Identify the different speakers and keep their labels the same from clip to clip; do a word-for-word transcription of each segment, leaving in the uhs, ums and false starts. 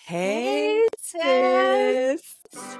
Speaker 1: Hey,
Speaker 2: Hey,
Speaker 1: sis.
Speaker 2: sis.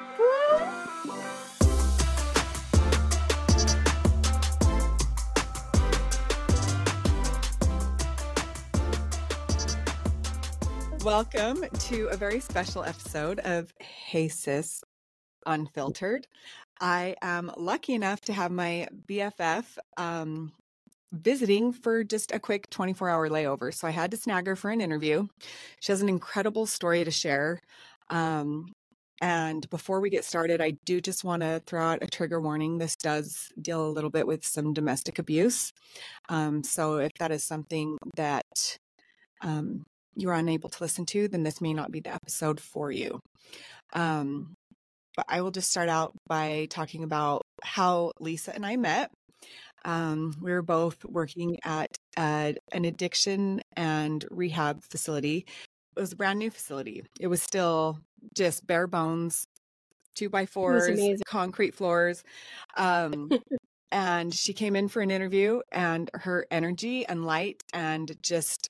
Speaker 1: Welcome to a very special episode of Hey Sis Unfiltered. I am lucky enough to have my B F F um, visiting for just a quick twenty-four hour layover. So I had to snag her for an interview. She has an incredible story to share. Um, and before we get started, I do just want to throw out a trigger warning. This does deal a little bit with some domestic abuse. Um, so if that is something that um, you are unable to listen to, then this may not be the episode for you. Um, but I will just start out by talking about how Lisa and I met. Um, we were both working at uh, an addiction and rehab facility. It was a brand new facility. It was still just bare bones, two by fours, concrete floors. Um, and she came in for an interview, and her energy and light and just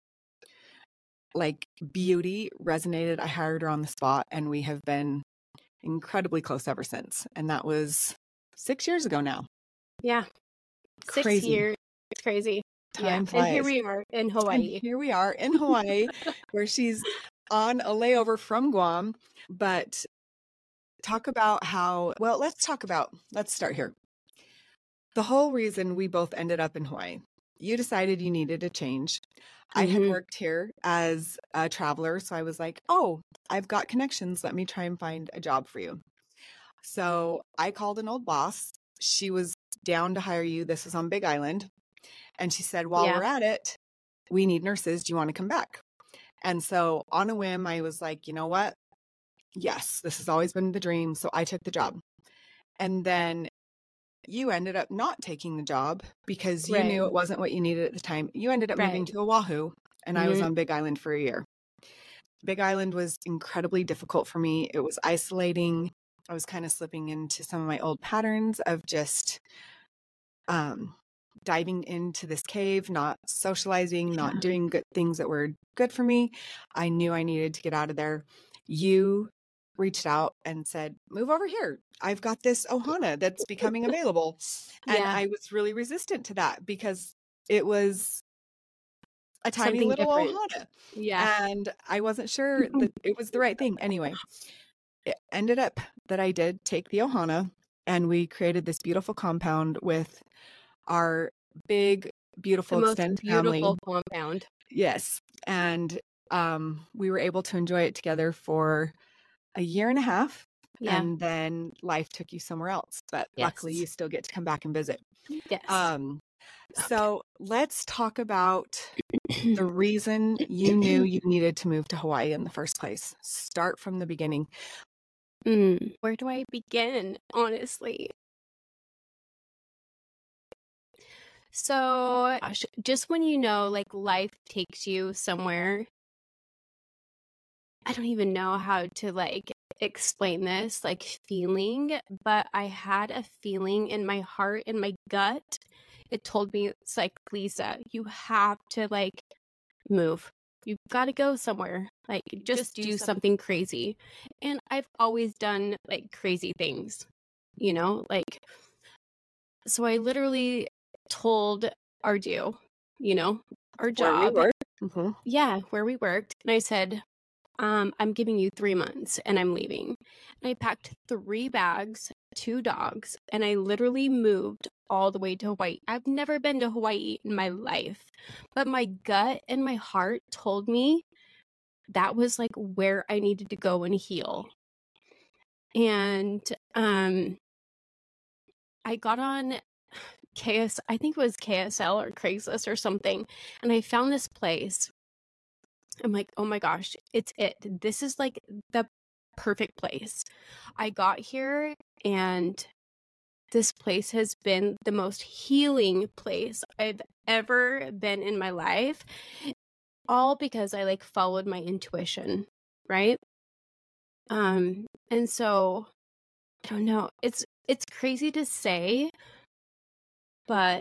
Speaker 1: like beauty resonated. I hired her on the spot, and we have been incredibly close ever since. And that was six years ago now.
Speaker 2: Yeah. Six
Speaker 1: Crazy.
Speaker 2: years. It's crazy.
Speaker 1: Time
Speaker 2: yeah.
Speaker 1: flies.
Speaker 2: And here we are in Hawaii.
Speaker 1: And here we are in Hawaii, where she's on a layover from Guam. But talk about how, well, let's talk about, let's start here. The whole reason we both ended up in Hawaii, you decided you needed a change. Mm-hmm. I had worked here as a traveler, so I was like, oh, I've got connections. Let me try and find a job for you. So I called an old boss. She was down to hire you. This was on Big Island. And she said, while yeah. we're at it, we need nurses. Do you want to come back? And so on a whim, I was like, you know what? Yes, this has always been the dream. So I took the job. And then you ended up not taking the job because you right. knew it wasn't what you needed at the time. You ended up right. moving to Oahu, and mm-hmm. I was on Big Island for a year. Big Island was incredibly difficult for me. It was isolating. I was kind of slipping into some of my old patterns of just um, diving into this cave, not socializing, yeah. not doing good things that were good for me. I knew I needed to get out of there. You reached out and said, move over here. I've got this ohana that's becoming available. And yeah. I was really resistant to that because it was a tiny Something little different. ohana.
Speaker 2: Yeah.
Speaker 1: And I wasn't sure that it was the right thing. Anyway, it ended up that I did take the ohana, and we created this beautiful compound with our big, beautiful
Speaker 2: the
Speaker 1: extended
Speaker 2: most beautiful
Speaker 1: family.
Speaker 2: compound.
Speaker 1: Yes. And um, we were able to enjoy it together for a year and a half. Yeah. And then life took you somewhere else. But yes. luckily, you still get to come back and visit.
Speaker 2: Yes.
Speaker 1: Um, so let's talk about the reason you knew you needed to move to Hawaii in the first place. Start from the beginning.
Speaker 2: Mm. Where do I begin, honestly? So gosh, just when you know, like, life takes you somewhere, I don't even know how to, like, explain this, like, feeling, but I had a feeling in my heart, in my gut. It told me, it's like, Lisa, you have to, like, move. You've got to go somewhere. Like, just, just do, do something. something crazy. And I've always done, like, crazy things, you know, like, so I literally told Ardu, you know, our job.
Speaker 1: Where we worked. Mm-hmm.
Speaker 2: Yeah, where we worked. And I said, um, I'm giving you three months and I'm leaving. And I packed three bags, two dogs, and I literally moved all the way to Hawaii. I've never been to Hawaii in my life, but my gut and my heart told me that was like where I needed to go and heal. And um, I got on K S, I think it was K S L or Craigslist or something, and I found this place. I'm like, oh my gosh, it's it. This is like the perfect place. I got here, and this place has been the most healing place I've ever been in my life. All because I like followed my intuition, right? Um, and so I don't know. It's it's crazy to say, but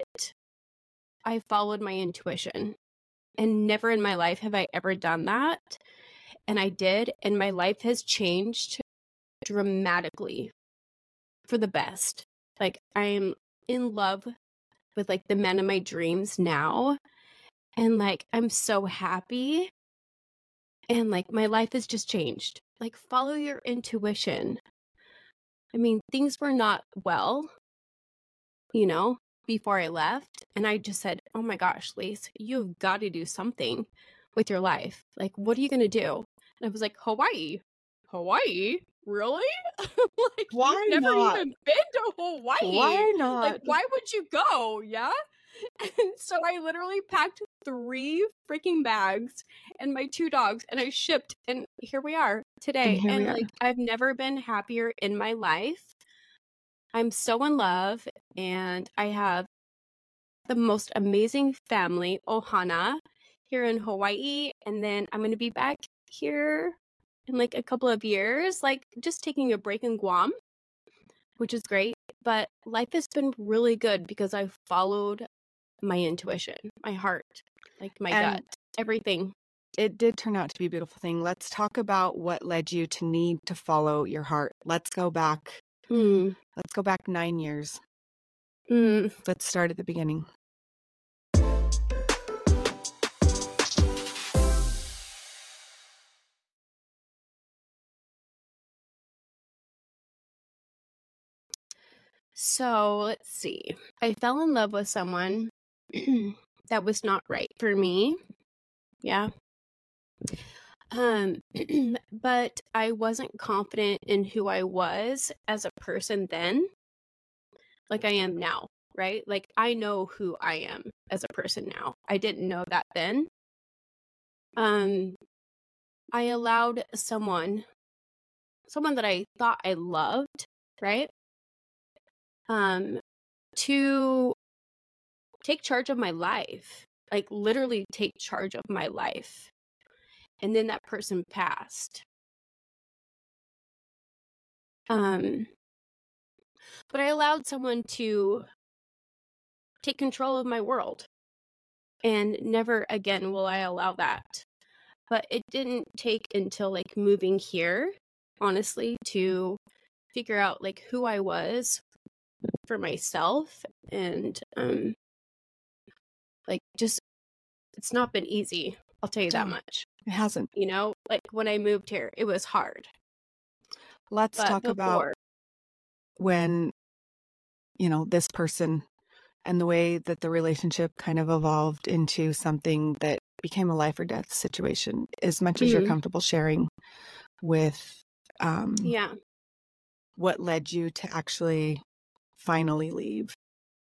Speaker 2: I followed my intuition. And never in my life have I ever done that. And I did, and my life has changed dramatically for the best. Like, I am in love with like the man of my dreams now, and like I'm so happy, and like my life has just changed. Like, follow your intuition. I mean, things were not well, you know, before I left, and I just said, oh my gosh, Lace, you've got to do something with your life. Like, what are you gonna do? And I was like, Hawaii. Hawaii? Really? Like,
Speaker 1: Why
Speaker 2: you've never
Speaker 1: not?
Speaker 2: even been to Hawaii.
Speaker 1: Why
Speaker 2: Like,
Speaker 1: not?
Speaker 2: why would you go? Yeah. And so I literally packed three freaking bags and my two dogs, and I shipped, and here we are today.
Speaker 1: And here
Speaker 2: And
Speaker 1: we are.
Speaker 2: like, I've never been happier in my life. I'm so in love, and I have the most amazing family, Ohana, here in Hawaii. And then I'm going to be back here in like a couple of years, like just taking a break in Guam, which is great. But life has been really good because I've followed my intuition, my heart, like my
Speaker 1: And
Speaker 2: gut, everything.
Speaker 1: it did turn out to be a beautiful thing. Let's talk about what led you to need to follow your heart. Let's go back.
Speaker 2: Mm.
Speaker 1: Let's go back nine years.
Speaker 2: Mm.
Speaker 1: Let's start at the beginning.
Speaker 2: So let's see. I fell in love with someone that was not right for me. Yeah. Um, but I wasn't confident in who I was as a person then, like I am now, right? Like, I know who I am as a person now. I didn't know that then. Um, I allowed someone, someone that I thought I loved, right? Um, to take charge of my life, like literally take charge of my life. And then that person passed. Um, but I allowed someone to take control of my world. And never again will I allow that. But it didn't take until like moving here, honestly, to figure out like who I was for myself. And um like, just, it's not been easy, I'll tell you that
Speaker 1: No,
Speaker 2: much.
Speaker 1: it hasn't.
Speaker 2: You know, like when I moved here, it was hard.
Speaker 1: Let's
Speaker 2: But
Speaker 1: talk about
Speaker 2: before,
Speaker 1: when, you know, this person and the way that the relationship kind of evolved into something that became a life or death situation, as much as you're
Speaker 2: mm,
Speaker 1: comfortable sharing with um,
Speaker 2: yeah.
Speaker 1: what led you to actually finally leave.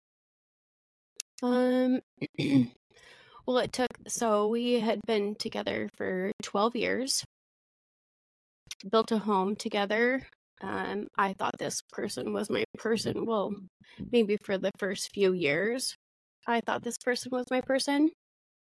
Speaker 2: Um well, it took, so we had been together for twelve years, built a home together. Um, I thought this person was my person. Well, maybe for the first few years, I thought this person was my person.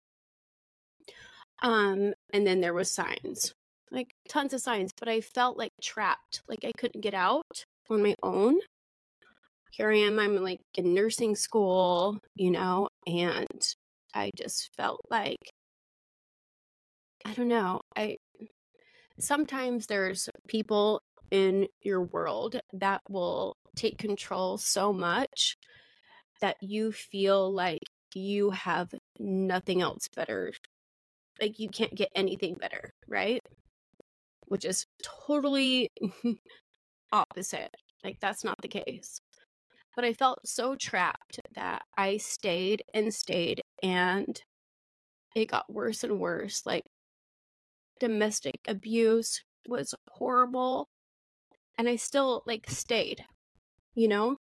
Speaker 2: Um, and then there was signs, like tons of signs, but I felt like trapped, like I couldn't get out on my own. Here I am, I'm like in nursing school, you know, and I just felt like, I don't know, I sometimes there's people in your world that will take control so much that you feel like you have nothing else better. Like, you can't get anything better, right? Which is totally opposite. Like, that's not the case. But I felt so trapped that I stayed and stayed, and it got worse and worse. Like, domestic abuse was horrible, and I still like stayed, you know?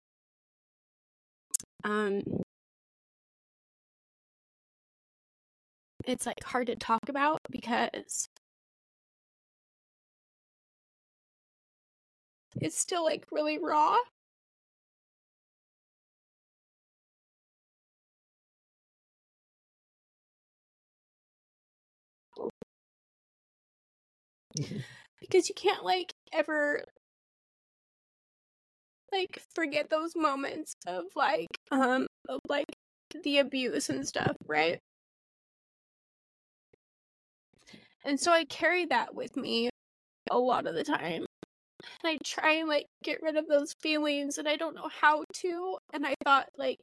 Speaker 2: Um it's like hard to talk about because it's still like really raw. Because you can't like ever like forget those moments of like um of like the abuse and stuff, right? And so I carry that with me a lot of the time. And I try and like get rid of those feelings and I don't know how to. And I thought like,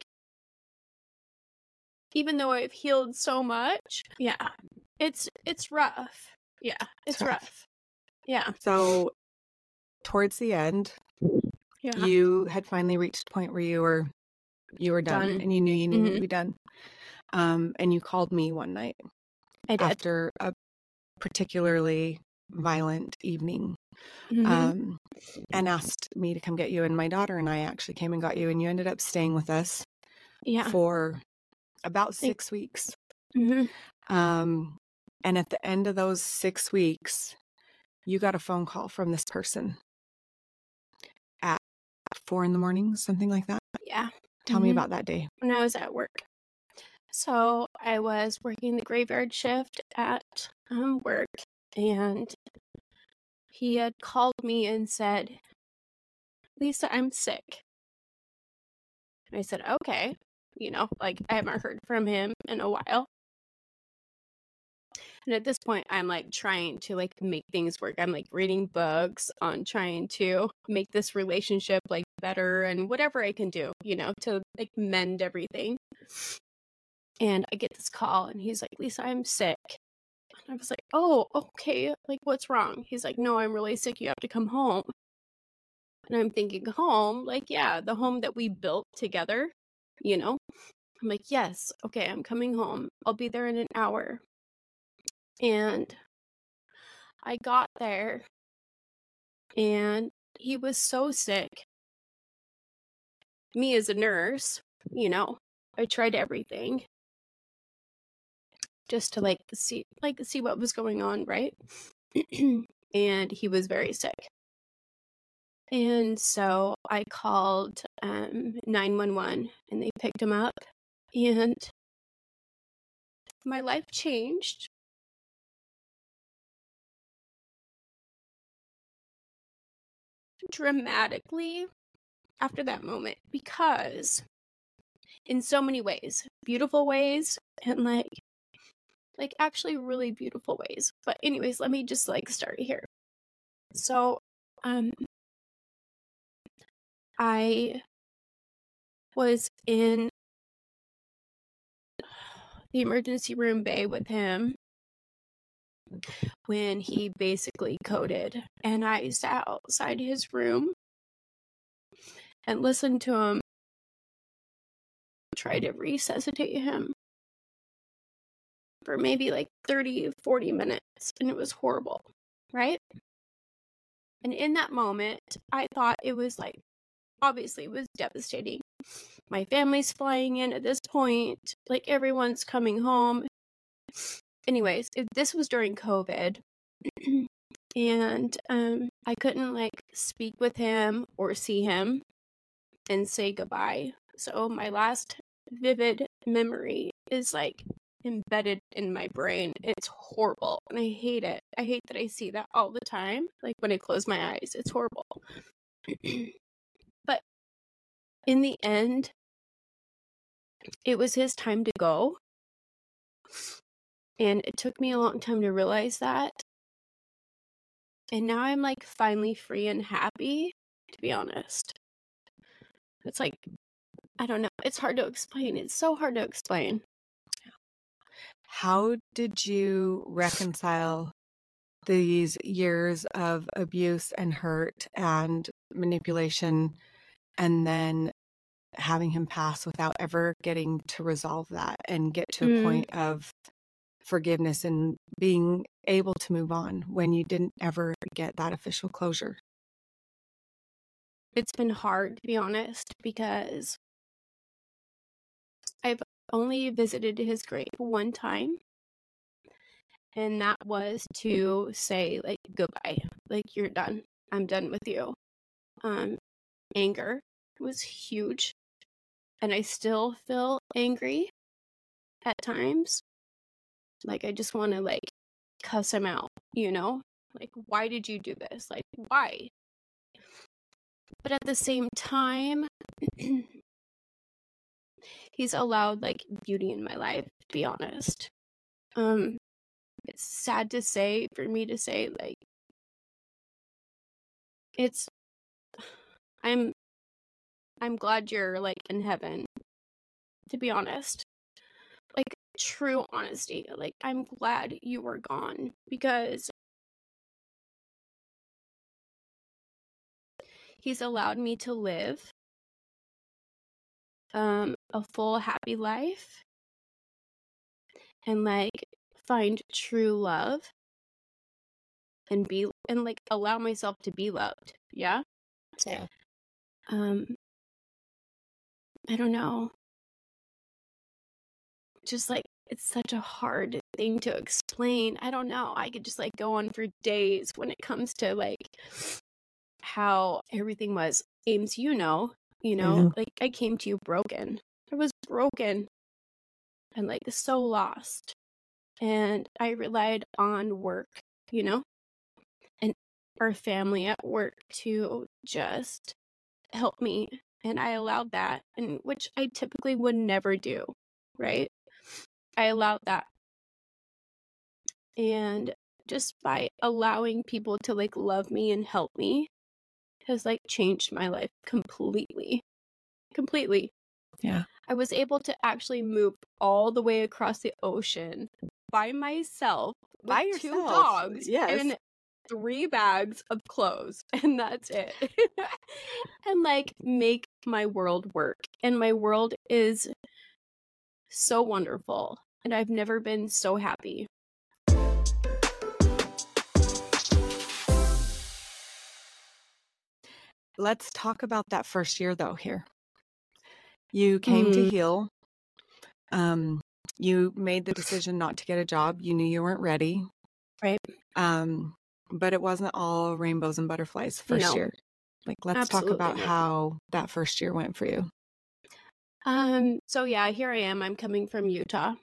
Speaker 2: even though I've healed so much, yeah, it's it's rough. Yeah, it's,
Speaker 1: It's rough.
Speaker 2: rough. Yeah.
Speaker 1: So towards the end,
Speaker 2: Yeah.
Speaker 1: you had finally reached a point where you were you were done,
Speaker 2: Done.
Speaker 1: and you knew you needed
Speaker 2: Mhm.
Speaker 1: to be done. Um, and you called me one night
Speaker 2: I did.
Speaker 1: after a particularly violent evening,
Speaker 2: Mhm.
Speaker 1: um, and asked me to come get you. And my daughter and I actually came and got you, and you ended up staying with us
Speaker 2: Yeah.
Speaker 1: for about
Speaker 2: Thank-
Speaker 1: six weeks.
Speaker 2: Mhm.
Speaker 1: Um, and at the end of those six weeks, you got a phone call from this person at four in the morning, something like that.
Speaker 2: Yeah.
Speaker 1: Tell me
Speaker 2: Mhm.
Speaker 1: about that day.
Speaker 2: When I was at work. So I was working the graveyard shift at um, work, and he had called me and said, Lisa, I'm sick. And I said, okay. You know, like I haven't heard from him in a while. And at this point, I'm like trying to like make things work. I'm like reading books on trying to make this relationship like better and whatever I can do, you know, to like mend everything. And I get this call and he's like, Lisa, I'm sick. And I was like, oh, okay. Like, what's wrong? He's like, no, I'm really sick. You have to come home. And I'm thinking, home? Like, yeah, the home that we built together, you know? I'm like, yes, okay, I'm coming home. I'll be there in an hour. And I got there and he was so sick. Me as a nurse, you know, I tried everything just to like see like see what was going on, right? And he was very sick. And so I called um nine one one and they picked him up and my life changed. Dramatically after that moment, because in so many ways, beautiful ways and like like actually really beautiful ways. But anyways, let me just like start here. So um I was in the emergency room bay with him when he basically coded, and I sat outside his room and listened to him try to resuscitate him for maybe like thirty, forty minutes, and it was horrible, right? And in that moment, I thought it was like, obviously, it was devastating. My family's flying in at this point, like everyone's coming home. Anyways, if this was during COVID, and um, I couldn't like speak with him or see him and say goodbye. So my last vivid memory is like embedded in my brain. It's horrible and I hate it. I hate that I see that all the time. Like when I close my eyes, it's horrible. But in the end, it was his time to go. And it took me a long time to realize that. And now I'm like finally free and happy, to be honest. It's like, I don't know. It's hard to explain. It's so hard to explain.
Speaker 1: How did you reconcile these years of abuse and hurt and manipulation, and then having him pass without ever getting to resolve that and get to a
Speaker 2: Mm.
Speaker 1: point of forgiveness and being able to move on when you didn't ever get that official closure?
Speaker 2: It's been hard, to be honest, because I've only visited his grave one time. And that was to say, like, goodbye. Like, you're done. I'm done with you. Um, anger was huge. And I still feel angry at times. Like, I just want to, like, cuss him out, you know? Like, why did you do this? Like, why? But at the same time, he's allowed, like, beauty in my life, to be honest. Um, it's sad to say for me to say, like, it's, I'm, I'm glad you're like in heaven, to be honest. Like, true honesty. Like, I'm glad you were gone because he's allowed me to live um a full happy life and like find true love and be and like allow myself to be loved. Yeah.
Speaker 1: Yeah.
Speaker 2: Um I don't know. Just like it's such a hard thing to explain. I don't know. I could just like go on for days when it comes to like how everything was. Ames, you know, you know,
Speaker 1: know.
Speaker 2: like I came to you broken. I was broken and like so lost. And I relied on work, you know, and our family at work to just help me. And I allowed that, and which I typically would never do, right? I allowed that. And just by allowing people to like love me and help me has like changed my life completely. Completely.
Speaker 1: Yeah.
Speaker 2: I was able to actually move all the way across the ocean by myself with
Speaker 1: By
Speaker 2: two
Speaker 1: yourself.
Speaker 2: dogs
Speaker 1: Yes.
Speaker 2: and three bags of clothes, and that's it. And like make my world work. And my world is so wonderful. And I've never been so happy.
Speaker 1: Let's talk about that first year though here. You came mm. to heal. Um, you made the decision not to get a job. You knew you weren't ready.
Speaker 2: Right.
Speaker 1: Um, but it wasn't all rainbows and butterflies first
Speaker 2: No.
Speaker 1: year. Like, let's
Speaker 2: Absolutely
Speaker 1: talk about
Speaker 2: not.
Speaker 1: how that first year went for you.
Speaker 2: Um, so yeah, here I am. I'm coming from Utah.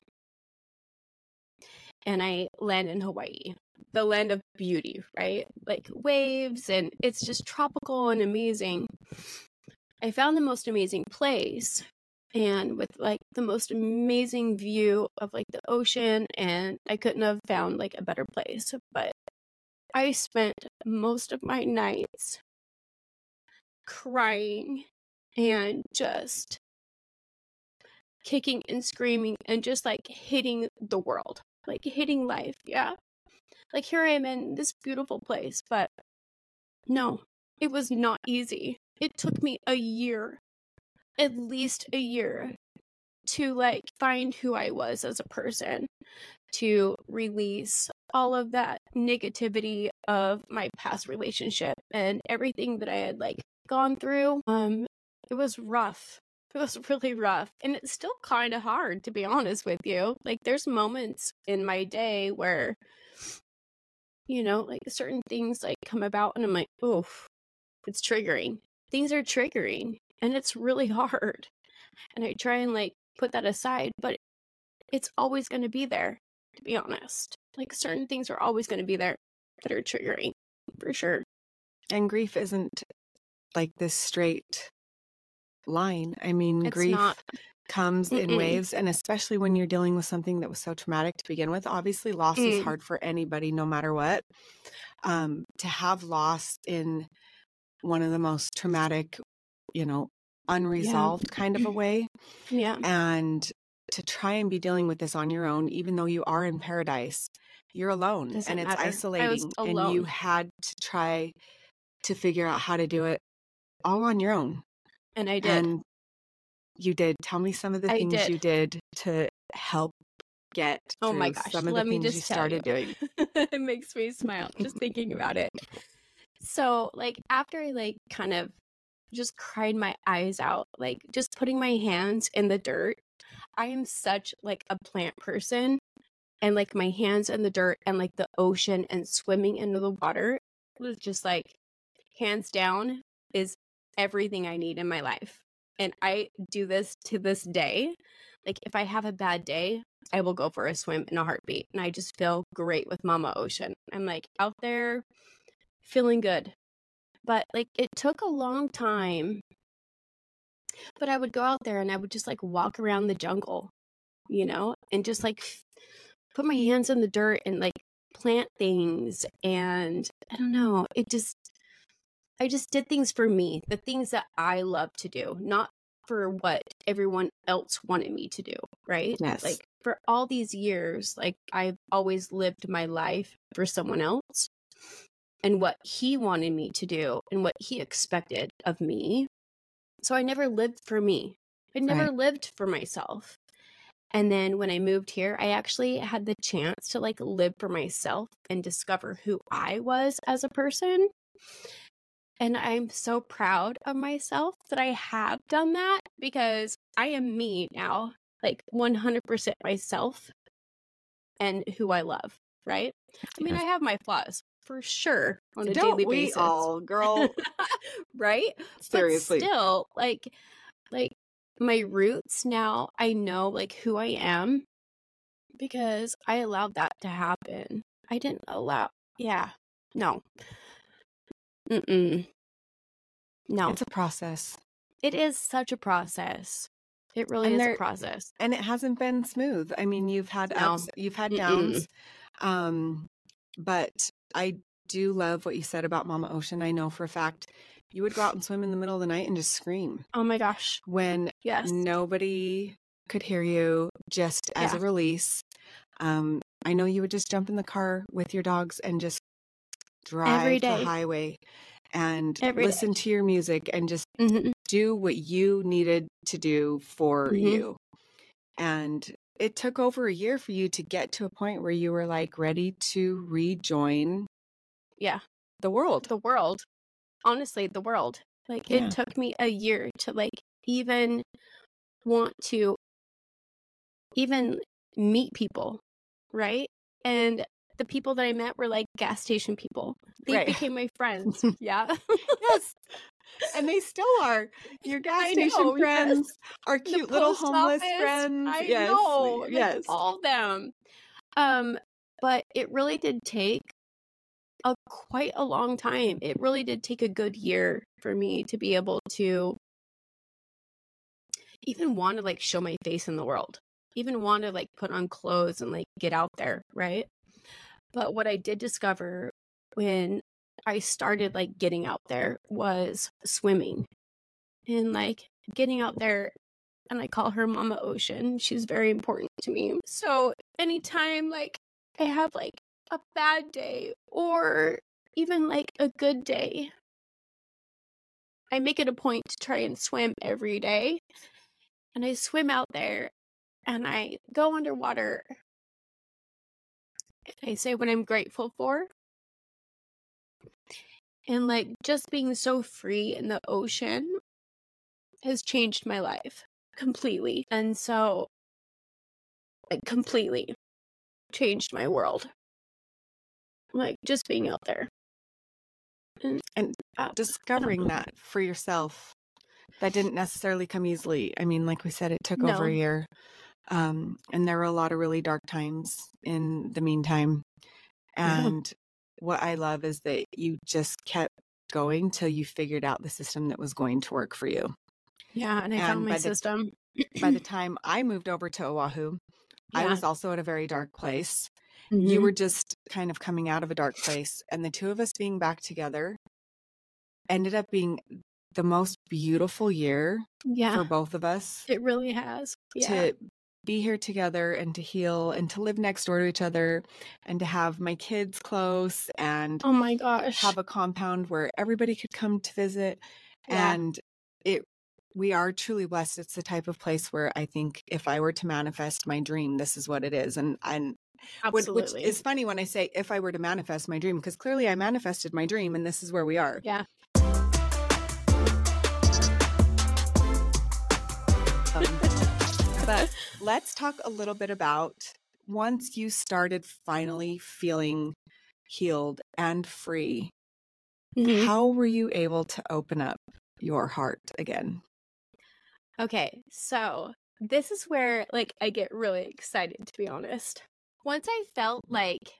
Speaker 2: And I land in Hawaii, the land of beauty, right? Like waves, and it's just tropical and amazing. I found the most amazing place, and with like the most amazing view of like the ocean, and I couldn't have found like a better place. But I spent most of my nights crying and just kicking and screaming and just like hitting the world, like hitting life. Yeah. Like here I am in this beautiful place, but no, it was not easy. It took me a year, at least a year, to like find who I was as a person, to release all of that negativity of my past relationship and everything that I had like gone through. Um, it was rough. It was really rough. And it's still kind of hard, to be honest with you. Like there's moments in my day where, you know, like certain things like come about and I'm like, oof, it's triggering. Things are triggering and it's really hard. And I try and like put that aside, but it's always going to be there, to be honest. Like certain things are always going to be there that are triggering, for sure.
Speaker 1: And grief isn't like this straight line. I mean,
Speaker 2: It's
Speaker 1: grief
Speaker 2: not.
Speaker 1: comes in
Speaker 2: Mm-mm.
Speaker 1: waves, and especially when you're dealing with something that was so traumatic to begin with. Obviously, loss
Speaker 2: Mm.
Speaker 1: is hard for anybody, no matter what. Um, to have loss in one of the most traumatic, you know, unresolved
Speaker 2: Yeah.
Speaker 1: kind of a way.
Speaker 2: Yeah.
Speaker 1: And to try and be dealing with this on your own, even though you are in paradise, you're alone.
Speaker 2: Doesn't
Speaker 1: and it's
Speaker 2: matter. I
Speaker 1: isolating.
Speaker 2: was alone.
Speaker 1: And you had to try to figure out how to do it all on your own.
Speaker 2: And I did.
Speaker 1: And you did. Tell me some of the
Speaker 2: I
Speaker 1: things
Speaker 2: did.
Speaker 1: you did to help get
Speaker 2: Oh
Speaker 1: through
Speaker 2: my gosh.
Speaker 1: some of
Speaker 2: Let
Speaker 1: the
Speaker 2: me
Speaker 1: things
Speaker 2: just
Speaker 1: you
Speaker 2: tell
Speaker 1: started
Speaker 2: you.
Speaker 1: doing.
Speaker 2: It makes me smile just thinking about it. So like after I like kind of just cried my eyes out, like just putting my hands in the dirt. I am such like a plant person, and like my hands in the dirt and like the ocean and swimming into the water was just like hands down is everything I need in my life. And I do this to this day. Like if I have a bad day, I will go for a swim in a heartbeat, and I just feel great with Mama Ocean. I'm like out there feeling good. But like it took a long time. But I would go out there and I would just like walk around the jungle, you know, and just like put my hands in the dirt and like plant things. And I don't know, it just, I just did things for me, the things that I love to do, not for what everyone else wanted me to do, right?
Speaker 1: Yes.
Speaker 2: Like for all these years, like I've always lived my life for someone else and what he wanted me to do and what he expected of me. So I never lived for me. I never
Speaker 1: Right.
Speaker 2: lived for myself. And then when I moved here, I actually had the chance to like live for myself and discover who I was as a person. And I'm so proud of myself that I have done that because I am me now, like one hundred percent myself and who I love, right? I mean,
Speaker 1: Yes.
Speaker 2: I have my flaws for sure on a
Speaker 1: Don't
Speaker 2: daily
Speaker 1: we
Speaker 2: basis.
Speaker 1: all, girl?
Speaker 2: Right?
Speaker 1: Seriously.
Speaker 2: But still, like, like my roots now, I know like who I am because I allowed that to happen. I didn't allow, yeah, no. Mm-mm. No.
Speaker 1: It's a process.
Speaker 2: It is such a process. It really
Speaker 1: And
Speaker 2: is a
Speaker 1: there
Speaker 2: process.
Speaker 1: and it hasn't been smooth. I mean, you've had
Speaker 2: No.
Speaker 1: ups, you've had
Speaker 2: Mm-mm.
Speaker 1: downs. Um, but I do love what you said about Mama Ocean. I know for a fact you would go out and swim in the middle of the night and just scream
Speaker 2: Oh my gosh.
Speaker 1: when
Speaker 2: Yes.
Speaker 1: nobody could hear you, just as
Speaker 2: Yeah.
Speaker 1: a release. Um, I know you would just jump in the car with your dogs and just
Speaker 2: Every
Speaker 1: drive the
Speaker 2: day.
Speaker 1: highway and
Speaker 2: Every day.
Speaker 1: listen to your music and just
Speaker 2: Mm-hmm.
Speaker 1: do what you needed to do for
Speaker 2: Mm-hmm.
Speaker 1: you. And it took over a year for you to get to a point where you were like ready to rejoin
Speaker 2: Yeah.
Speaker 1: the world.
Speaker 2: The world. Honestly, the world. Like
Speaker 1: Yeah.
Speaker 2: it took me a year to like even want to even meet people, right? And the people that I met were like gas station people. They
Speaker 1: Right.
Speaker 2: became my friends. Yeah.
Speaker 1: Yes. And they still are. Your gas
Speaker 2: I
Speaker 1: station
Speaker 2: know, yes.
Speaker 1: friends, our
Speaker 2: The
Speaker 1: cute little
Speaker 2: post
Speaker 1: homeless
Speaker 2: office.
Speaker 1: friends.
Speaker 2: I
Speaker 1: Yes.
Speaker 2: know. Like
Speaker 1: Yes.
Speaker 2: all of them. Um, but it really did take a quite a long time. It really did take a good year for me to be able to even want to like show my face in the world, even want to like put on clothes and like get out there, right? But what I did discover when I started like getting out there was swimming and like getting out there. And I call her Mama Ocean. She's very important to me. So anytime like I have like a bad day or even like a good day, I make it a point to try and swim every day. And I swim out there and I go underwater. And I say what I'm grateful for. And like just being so free in the ocean has changed my life completely. And so like completely changed my world. Like just being out there. And,
Speaker 1: And
Speaker 2: uh,
Speaker 1: discovering that for yourself, that didn't necessarily come easily. I mean, like we said, it took
Speaker 2: No.
Speaker 1: over a year. Um, and there were a lot of really dark times in the meantime. And what I love is that you just kept going till you figured out the system that was going to work for you.
Speaker 2: Yeah, and I
Speaker 1: And
Speaker 2: found my
Speaker 1: by the-
Speaker 2: system.
Speaker 1: By the time I moved over to Oahu, I
Speaker 2: Yeah.
Speaker 1: was also at a very dark place.
Speaker 2: Mhm.
Speaker 1: You were just kind of coming out of a dark place. And the two of us being back together ended up being the most beautiful year
Speaker 2: Yeah,
Speaker 1: for both of us
Speaker 2: it really has. Yeah.
Speaker 1: to be here together and to heal and to live next door to each other and to have my kids close and
Speaker 2: Oh my gosh.
Speaker 1: have a compound where everybody could come to visit.
Speaker 2: Yeah.
Speaker 1: And it we are truly blessed. It's the type of place where I think if I were to manifest my dream, this is what it is. And and which, which
Speaker 2: Absolutely.
Speaker 1: is funny when I say if I were to manifest my dream, because clearly I manifested my dream and this is where we are.
Speaker 2: Yeah.
Speaker 1: Um, but let's talk a little bit about once you started finally feeling healed and free,
Speaker 2: Mhm.
Speaker 1: how were you able to open up your heart again?
Speaker 2: Okay, so this is where like I get really excited, to be honest. Once I felt like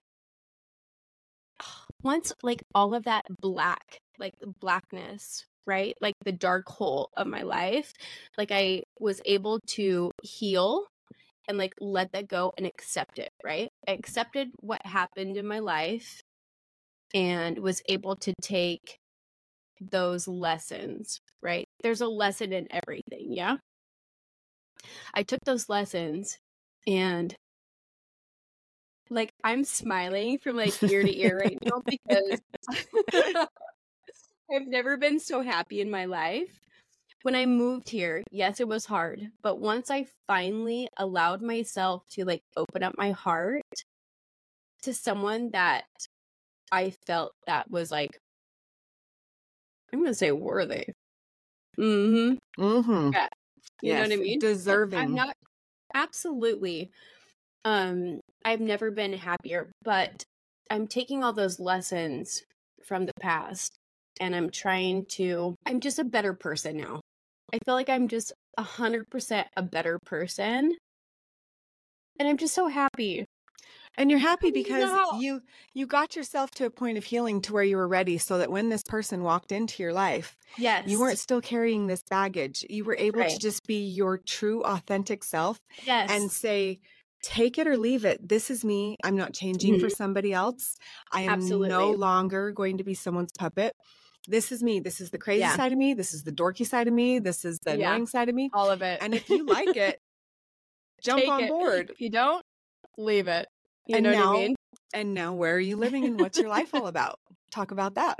Speaker 2: once like all of that black, like blackness, right? Like the dark hole of my life, like I was able to heal and like let that go and accept it, right? I accepted what happened in my life and was able to take those lessons, right? There's a lesson in everything, yeah? I took those lessons and like I'm smiling from like ear to ear right now because I've never been so happy in my life. When I moved here, yes, it was hard, but once I finally allowed myself to like open up my heart to someone that I felt that was like, I'm gonna say worthy. Mm-hmm.
Speaker 1: Mm-hmm.
Speaker 2: Yeah. You know
Speaker 1: Yes.
Speaker 2: what I mean? Like,
Speaker 1: Deserving.
Speaker 2: I'm not absolutely. Um, I've never been happier, but I'm taking all those lessons from the past and I'm trying to, I'm just a better person now. I feel like I'm just a hundred percent a better person. And I'm just so happy.
Speaker 1: And you're happy because
Speaker 2: No.
Speaker 1: you you got yourself to a point of healing to where you were ready so that when this person walked into your life,
Speaker 2: Yes.
Speaker 1: you weren't still carrying this baggage. You were able
Speaker 2: Right.
Speaker 1: to just be your true, authentic self
Speaker 2: Yes.
Speaker 1: and say, take it or leave it. This is me. I'm not changing
Speaker 2: Mhm.
Speaker 1: for somebody else. I am
Speaker 2: Absolutely.
Speaker 1: no longer going to be someone's puppet. This is me. This is the crazy
Speaker 2: Yeah.
Speaker 1: side of me. This is the dorky side of me. This is the
Speaker 2: Yeah.
Speaker 1: annoying side of me.
Speaker 2: All of it.
Speaker 1: And if you like it, jump
Speaker 2: Take
Speaker 1: on
Speaker 2: it.
Speaker 1: board.
Speaker 2: If you don't, leave it. You
Speaker 1: And
Speaker 2: know
Speaker 1: now,
Speaker 2: what I mean?
Speaker 1: and now where are you living and what's your life all about? Talk about that.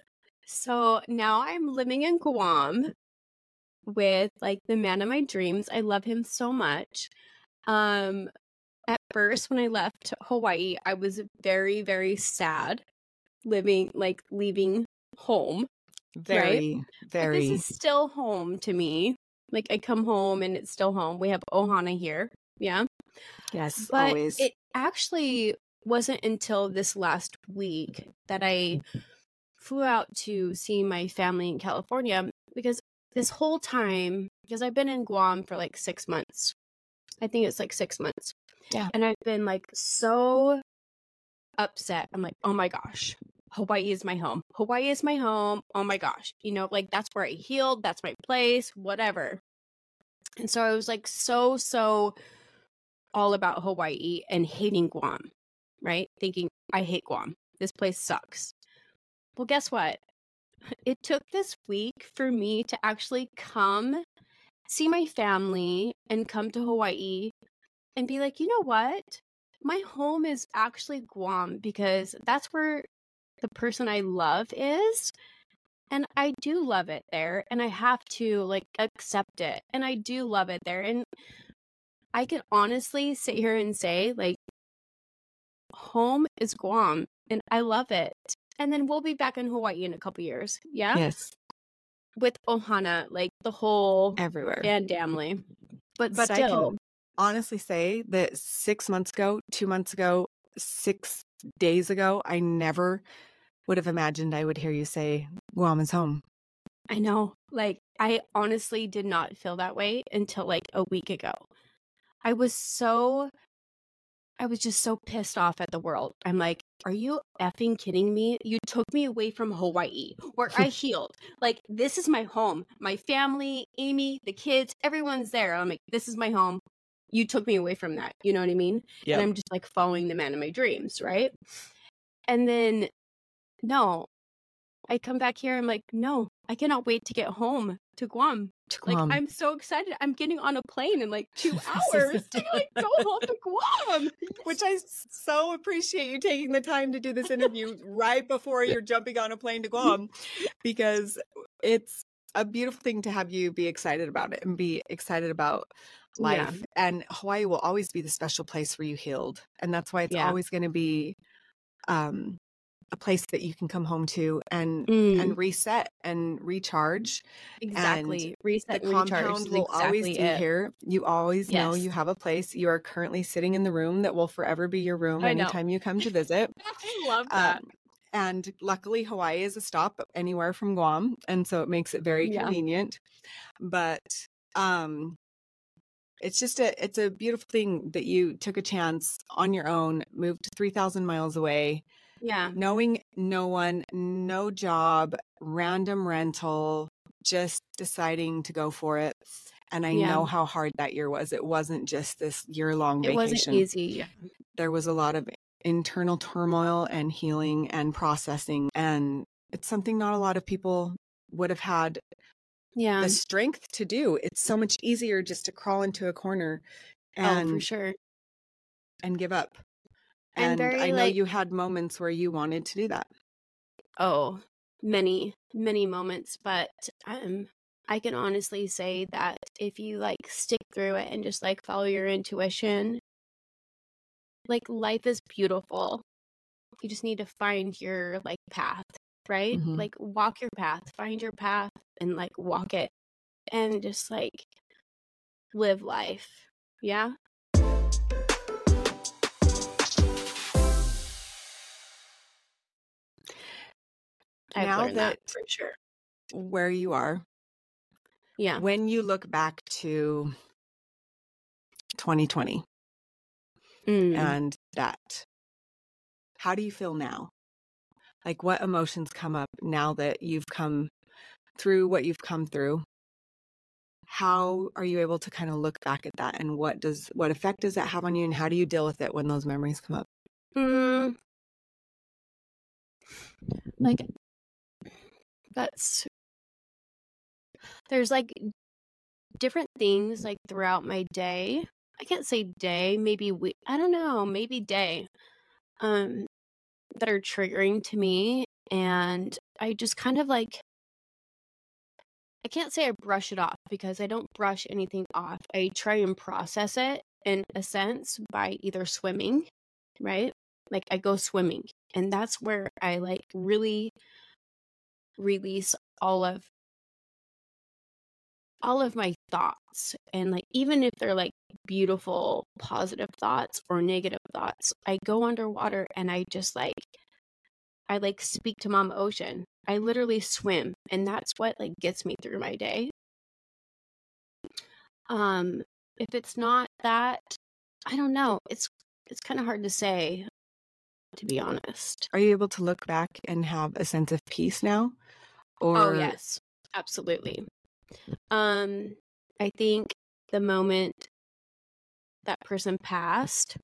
Speaker 2: So now I'm living in Guam with like the man of my dreams. I love him so much. Um, at first, when I left Hawaii, I was very, very sad living, like leaving home.
Speaker 1: Very,
Speaker 2: right?
Speaker 1: very.
Speaker 2: But this is still home to me. Like I come home and it's still home. We have Ohana here. Yeah.
Speaker 1: Yes,
Speaker 2: But
Speaker 1: always.
Speaker 2: it actually wasn't until this last week that I flew out to see my family in California because this whole time, because I've been in Guam for like six months. I think it's like six months.
Speaker 1: Yeah.
Speaker 2: And I've been like so upset. I'm like, oh my gosh, Hawaii is my home. Hawaii is my home. Oh my gosh. You know, like that's where I healed. That's my place, whatever. And so I was like so, so all about Hawaii and hating Guam, right? Thinking, I hate Guam. This place sucks. Well, guess what? It took this week for me to actually come see my family and come to Hawaii and be like, you know what? My home is actually Guam because that's where the person I love is. And I do love it there. And I have to like accept it. And I do love it there. And I can honestly sit here and say, like, home is Guam and I love it. And then we'll be back in Hawaii in a couple years. Yeah.
Speaker 1: Yes.
Speaker 2: With Ohana, like the whole
Speaker 1: Everywhere.
Speaker 2: and family. But,
Speaker 1: But
Speaker 2: still,
Speaker 1: I can honestly say that six months ago, two months ago, six days ago, I never would have imagined I would hear you say Guam is home.
Speaker 2: I know. Like, I honestly did not feel that way until like a week ago. I was so, I was just so pissed off at the world. I'm like, are you effing kidding me? You took me away from Hawaii where I healed. Like, this is my home. My family, Amy, the kids, everyone's there. I'm like, this is my home. You took me away from that. You know what I mean?
Speaker 1: Yep.
Speaker 2: And I'm just like following the man of my dreams, right? And then, no, I come back here. I'm like, no, I cannot wait to get home to Guam.
Speaker 1: To
Speaker 2: Like,
Speaker 1: Guam.
Speaker 2: I'm so excited. I'm getting on a plane in like two hours to like go home to Guam.
Speaker 1: Which I so appreciate you taking the time to do this interview right before you're jumping on a plane to Guam, because it's a beautiful thing to have you be excited about it and be excited about life.
Speaker 2: Yeah.
Speaker 1: And Hawaii will always be the special place where you healed. And that's why it's
Speaker 2: Yeah.
Speaker 1: always going to be um, a place that you can come home to and
Speaker 2: Mm.
Speaker 1: and reset and recharge.
Speaker 2: Exactly.
Speaker 1: And
Speaker 2: Reset
Speaker 1: the
Speaker 2: and recharge
Speaker 1: compound
Speaker 2: is
Speaker 1: will always
Speaker 2: exactly
Speaker 1: be
Speaker 2: it.
Speaker 1: here. You always know
Speaker 2: Yes.
Speaker 1: you have a place. You are currently sitting in the room that will forever be your room
Speaker 2: I know.
Speaker 1: anytime you come to visit.
Speaker 2: I love that.
Speaker 1: Um, and luckily, Hawaii is a stop anywhere from Guam, and so it makes it very
Speaker 2: Yeah.
Speaker 1: convenient. But um, it's just a it's a beautiful thing that you took a chance on your own, moved three thousand miles away,
Speaker 2: Yeah.
Speaker 1: knowing no one, no job, random rental, just deciding to go for it. And I
Speaker 2: Yeah.
Speaker 1: know how hard that year was. It wasn't just this year-long
Speaker 2: It wasn't
Speaker 1: vacation.
Speaker 2: easy. Yeah.
Speaker 1: There was a lot of internal turmoil and healing and processing. And it's something not a lot of people would have had
Speaker 2: Yeah.
Speaker 1: the strength to do. It's so much easier just to crawl into a corner
Speaker 2: Oh, for
Speaker 1: and
Speaker 2: sure.
Speaker 1: and give up.
Speaker 2: I'm
Speaker 1: And
Speaker 2: very
Speaker 1: I know
Speaker 2: like,
Speaker 1: you had moments where you wanted to do that.
Speaker 2: oh, many, many moments, but um, I can honestly say that if you like stick through it and just like follow your intuition, like life is beautiful. You just need to find your like path, right?
Speaker 1: Mhm.
Speaker 2: Like walk your path, find your path and like walk it and just like live life. Yeah. I've
Speaker 1: Now
Speaker 2: learned that
Speaker 1: that
Speaker 2: for sure.
Speaker 1: where you are,
Speaker 2: Yeah.
Speaker 1: when you look back to twenty twenty
Speaker 2: Mm.
Speaker 1: and that, how do you feel now? Like what emotions come up now that you've come through what you've come through? How are you able to kind of look back at that, and what does what effect does that have on you, and how do you deal with it when those memories come up?
Speaker 2: Mm. Like that's there's like different things like throughout my day. I can't say day, maybe we I don't know, maybe day. Um that are triggering to me, and I just kind of like I can't say I brush it off because I don't brush anything off. I try and process it in a sense by either swimming, right? Like I go swimming, and that's where I like really release all of all of my thoughts. And like even if they're like beautiful positive thoughts or negative thoughts, I go underwater and I just like I like speak to Mama Ocean. I literally swim, and that's what like gets me through my day. Um if it's not that, I don't know. It's it's kind of hard to say, to be honest.
Speaker 1: Are you able to look back and have a sense of peace now? Or
Speaker 2: Oh yes, absolutely. Um I think the moment that person passed,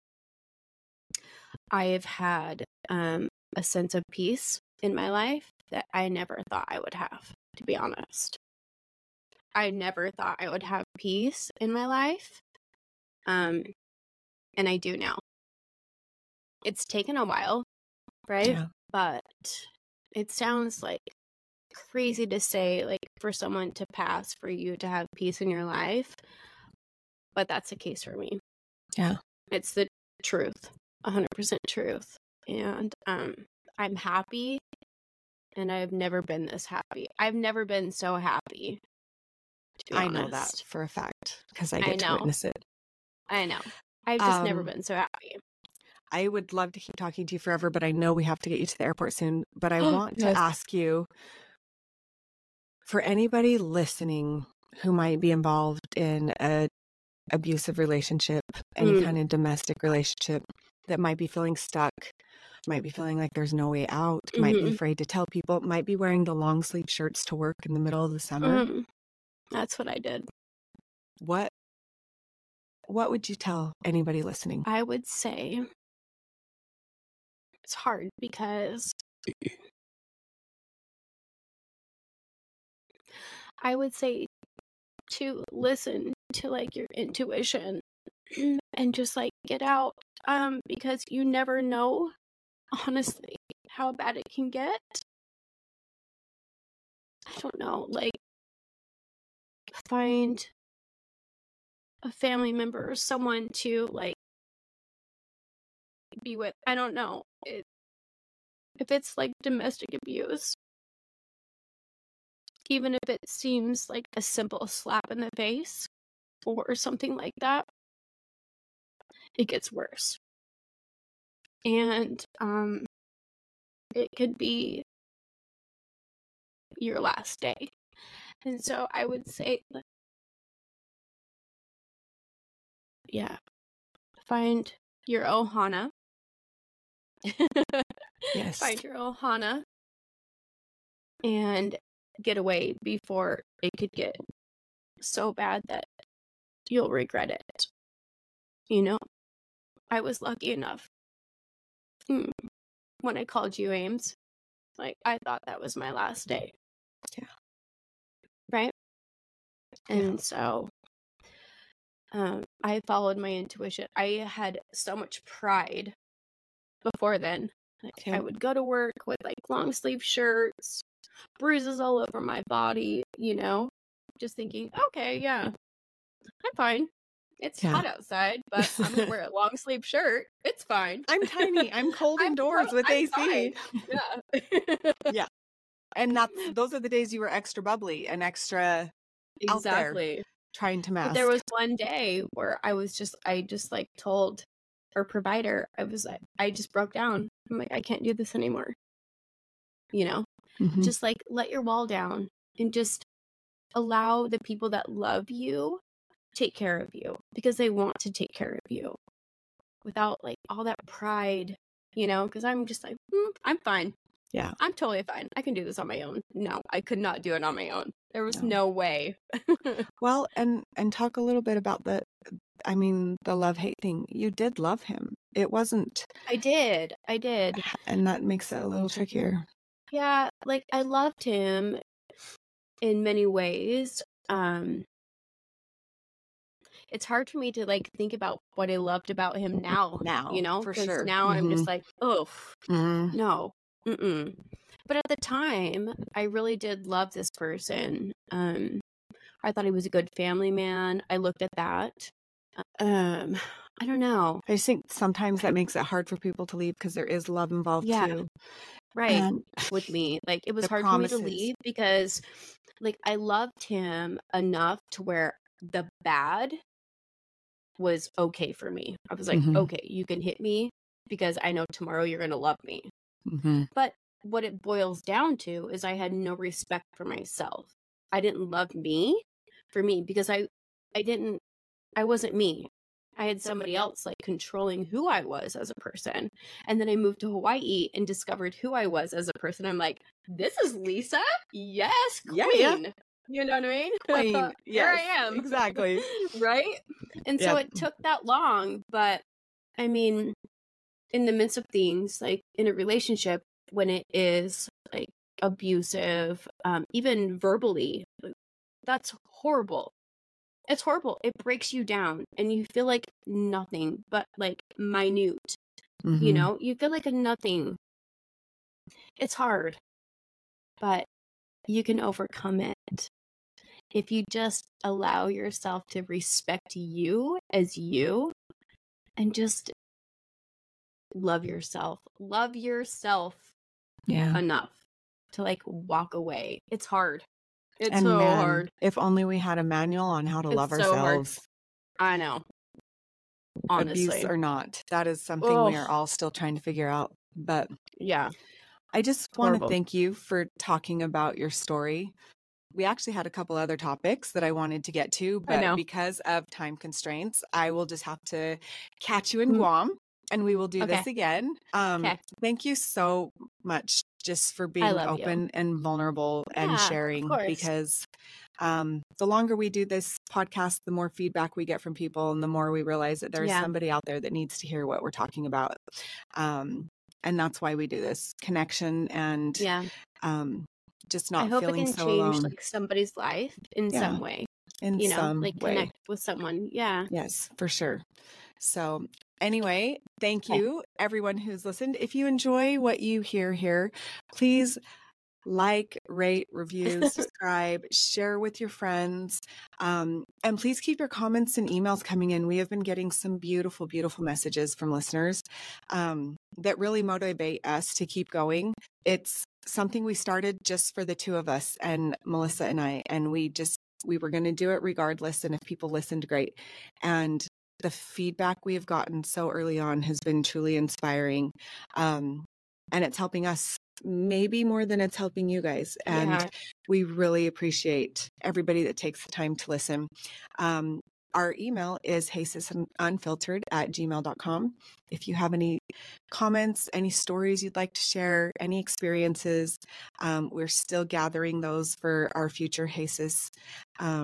Speaker 2: I have had um a sense of peace in my life that I never thought I would have, to be honest. I never thought I would have peace in my life. Um, and I do now. It's taken a while, right?
Speaker 1: yeah.
Speaker 2: But it sounds like crazy to say, like, for someone to pass, for you to have peace in your life. But that's the case for me.
Speaker 1: Yeah.
Speaker 2: It's the truth, one hundred percent truth. And um, I'm happy, and I've never been this happy. I've never been so happy. To be
Speaker 1: I
Speaker 2: honest.
Speaker 1: know that for a fact because I
Speaker 2: I
Speaker 1: get to
Speaker 2: know.
Speaker 1: witness it.
Speaker 2: I know. I've just never
Speaker 1: Um,
Speaker 2: been so happy.
Speaker 1: I would love to keep talking to you forever, but I know we have to get you to the airport soon. But I want
Speaker 2: Yes.
Speaker 1: to ask you, for anybody listening who might be involved in a abusive relationship, any
Speaker 2: Mm.
Speaker 1: kind of domestic relationship, that might be feeling stuck, might be feeling like there's no way out, might be
Speaker 2: Mhm.
Speaker 1: afraid to tell people, might be wearing the long sleeve shirts to work in the middle of the summer.
Speaker 2: Mm. That's what I did.
Speaker 1: What what would you tell anybody listening?
Speaker 2: I would say it's hard because I would say to listen to like your intuition and just like get out, um because you never know, honestly, how bad it can get. I don't know, like find a family member or someone to like be with. I don't know. It, if it's like domestic abuse, even if it seems like a simple slap in the face or something like that, it gets worse. And um it could be your last day. And so I would say, yeah, find your ohana.
Speaker 1: Yes.
Speaker 2: Find your ohana and get away before it could get so bad that you'll regret it. You know, I was lucky enough. Mm, when I called you, Ames, like, I thought that was my last day.
Speaker 1: Yeah.
Speaker 2: Right?
Speaker 1: Yeah.
Speaker 2: And so um, I followed my intuition. I had so much pride before then. Like, I
Speaker 1: Yep.
Speaker 2: would go to work with like long sleeve shirts, bruises all over my body, you know, just thinking, okay, yeah, I'm fine. It's
Speaker 1: Yeah.
Speaker 2: hot outside, but I'm gonna wear a long sleeve shirt. It's fine.
Speaker 1: I'm tiny. I'm cold
Speaker 2: I'm
Speaker 1: indoors
Speaker 2: to-
Speaker 1: with
Speaker 2: I'm
Speaker 1: A C.
Speaker 2: fine. Yeah.
Speaker 1: Yeah. And that's those are the days you were extra bubbly and extra out there
Speaker 2: Exactly.
Speaker 1: trying to
Speaker 2: But there
Speaker 1: mask.
Speaker 2: was one day where I was just, I just like told our provider, I was like, I just broke down. I'm like, I can't do this anymore. You know,
Speaker 1: Mhm.
Speaker 2: just like let your wall down and just allow the people that love you take care of you because they want to take care of you without like all that pride, you know, because I'm just like, mm, I'm fine.
Speaker 1: Yeah.
Speaker 2: I'm totally fine. I can do this on my own. No, I could not do it on my own. There was
Speaker 1: No.
Speaker 2: no way.
Speaker 1: Well, and and talk a little bit about the I mean, the love-hate thing. You did love him. It wasn't
Speaker 2: I did. I did.
Speaker 1: and that makes it a little trickier.
Speaker 2: Yeah, like I loved him in many ways. Um it's hard for me to like think about what I loved about him now,
Speaker 1: Now,
Speaker 2: you know,
Speaker 1: for
Speaker 2: because
Speaker 1: sure.
Speaker 2: now I'm just
Speaker 1: Mhm.
Speaker 2: like, oh,
Speaker 1: Mhm.
Speaker 2: no. Mm-mm. But at the time, I really did love this person. Um I thought he was a good family man. I looked at that. Um I don't know.
Speaker 1: I just think sometimes that makes it hard for people to leave because there is love involved
Speaker 2: Yeah.
Speaker 1: too.
Speaker 2: Right.
Speaker 1: And
Speaker 2: With me, like it was
Speaker 1: the
Speaker 2: hard for me to
Speaker 1: promises.
Speaker 2: leave because like I loved him enough to where the bad was okay for me. I was like,
Speaker 1: Mhm.
Speaker 2: okay, you can hit me because I know tomorrow you're going to love me.
Speaker 1: Mhm.
Speaker 2: But what it boils down to is I had no respect for myself. I didn't love me for me because I I didn't I wasn't me. I had somebody else like controlling who I was as a person. And then I moved to Hawaii and discovered who I was as a person. I'm like, this is Lisa? Yes,
Speaker 1: Yeah, yeah.
Speaker 2: queen. You know what I mean?
Speaker 1: Queen.
Speaker 2: Here I
Speaker 1: Yes,
Speaker 2: am.
Speaker 1: exactly.
Speaker 2: Right? And so
Speaker 1: Yep.
Speaker 2: it took that long, but I mean, in the midst of things, like in a relationship, when it is like abusive, um, even verbally, like, that's horrible. It's horrible. It breaks you down and you feel like nothing but like minute. You
Speaker 1: Mhm.
Speaker 2: know, you feel like a nothing. It's hard, but you can overcome it if you just allow yourself to respect you as you and just love yourself. Love yourself
Speaker 1: Yeah.
Speaker 2: enough to like walk away. It's hard. It's
Speaker 1: And
Speaker 2: so
Speaker 1: man,
Speaker 2: hard.
Speaker 1: if only we had a manual on how to
Speaker 2: It's
Speaker 1: love
Speaker 2: so hard.
Speaker 1: ourselves,
Speaker 2: I know.
Speaker 1: abuse
Speaker 2: Honestly.
Speaker 1: or not. That is something we are
Speaker 2: Ugh.
Speaker 1: all still trying to figure out. But
Speaker 2: Yeah.
Speaker 1: I just want to
Speaker 2: Horrible.
Speaker 1: thank you for talking about your story. We actually had a couple other topics that I wanted to get to,
Speaker 2: I
Speaker 1: but
Speaker 2: know.
Speaker 1: because of time constraints, I will just have to catch you in
Speaker 2: Mm.
Speaker 1: Guam and we will do
Speaker 2: Okay.
Speaker 1: this again. Um,
Speaker 2: Okay.
Speaker 1: thank you so much just for
Speaker 2: I
Speaker 1: being
Speaker 2: love you.
Speaker 1: open and vulnerable and
Speaker 2: Yeah, of
Speaker 1: sharing
Speaker 2: course.
Speaker 1: because um, the longer we do this podcast, the more feedback we get from people and the more we realize that there's
Speaker 2: Yeah.
Speaker 1: somebody out there that needs to hear what we're talking about. Um, and that's why we do this connection and
Speaker 2: Yeah.
Speaker 1: um, just
Speaker 2: I
Speaker 1: not
Speaker 2: hope it
Speaker 1: feeling
Speaker 2: can
Speaker 1: so
Speaker 2: change
Speaker 1: alone
Speaker 2: like somebody's life in
Speaker 1: Yeah.
Speaker 2: some way.
Speaker 1: in
Speaker 2: You know,
Speaker 1: some
Speaker 2: like
Speaker 1: way.
Speaker 2: connect with someone. Yeah.
Speaker 1: Yes, for sure. So anyway, thank
Speaker 2: Okay.
Speaker 1: you everyone who's listened. If you enjoy what you hear here, please like, rate, review, subscribe, share with your friends. Um, and please keep your comments and emails coming in. We have been getting some beautiful, beautiful messages from listeners um, that really motivate us to keep going. It's something we started just for the two of us and Melissa and I, and we just, we were going to do it regardless. And if people listened, great. And the feedback we have gotten so early on has been truly inspiring. Um, and it's helping us maybe more than it's helping you guys. And
Speaker 2: Yeah.
Speaker 1: we really appreciate everybody that takes the time to listen. Um, our email is heysissunfiltered at gmail dot com. If you have any comments, any stories you'd like to share, any experiences, um, we're still gathering those for our future Hey Sis um,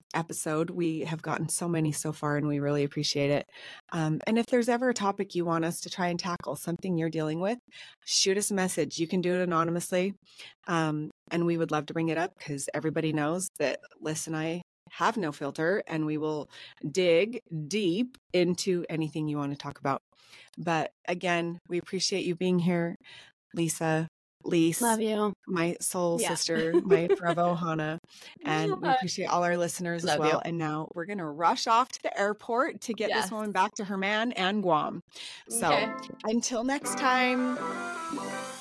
Speaker 1: episode. We have gotten so many so far, and we really appreciate it. Um, and if there's ever a topic you want us to try and tackle, something you're dealing with, shoot us a message. You can do it anonymously. Um, and we would love to bring it up because everybody knows that Liz and I have no filter, and we will dig deep into anything you want to talk about. But again, we appreciate you being here, Lisa, Lise,
Speaker 2: Love you.
Speaker 1: my soul
Speaker 2: Yeah.
Speaker 1: sister, my Bravo Hana, and we
Speaker 2: Yeah.
Speaker 1: appreciate all our listeners as
Speaker 2: Love
Speaker 1: well.
Speaker 2: you.
Speaker 1: And now we're going to rush off to the airport to get
Speaker 2: Yes.
Speaker 1: this woman back to her man and Guam. So
Speaker 2: Okay.
Speaker 1: until next time.